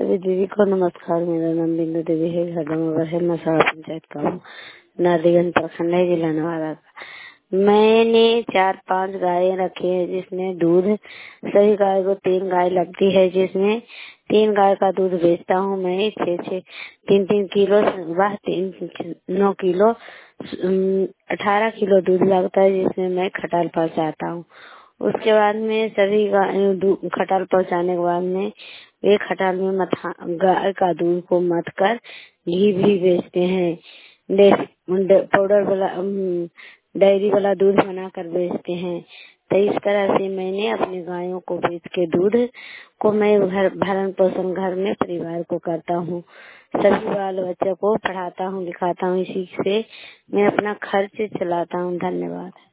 सभी दीदी को नमस्कार। मेरा नाम बिंदु देवी है। घर नंबर है मसाला पंचायत का हूँ, नारायणगंज प्रखंड है, जिला नवादा का। मैंने 4-5 गायें रखी है जिसमें दूध, सभी गाय को 3 गाय लगती है, जिसमें 3 गाय का दूध बेचता हूँ मैं 3-3 किलो, सुबह 9 किलो, 18 किलो दूध लगता है, जिसमें मैं खटाल पहुँचाता हूँ। उसके बाद में सभी खटाल पहुँचाने के बाद में एक खटाल में गाय का दूध को मथ कर घी भी बेचते हैं। पाउडर वाला डेयरी वाला दूध बना कर बेचते हैं। तो इस तरह से मैंने अपनी गायों को बेच के दूध को मैं भरण पोषण घर में परिवार को करता हूँ। सभी बाल बच्चों को पढ़ाता हूँ, लिखाता हूँ। इसी से मैं अपना खर्च चलाता हूँ। धन्यवाद।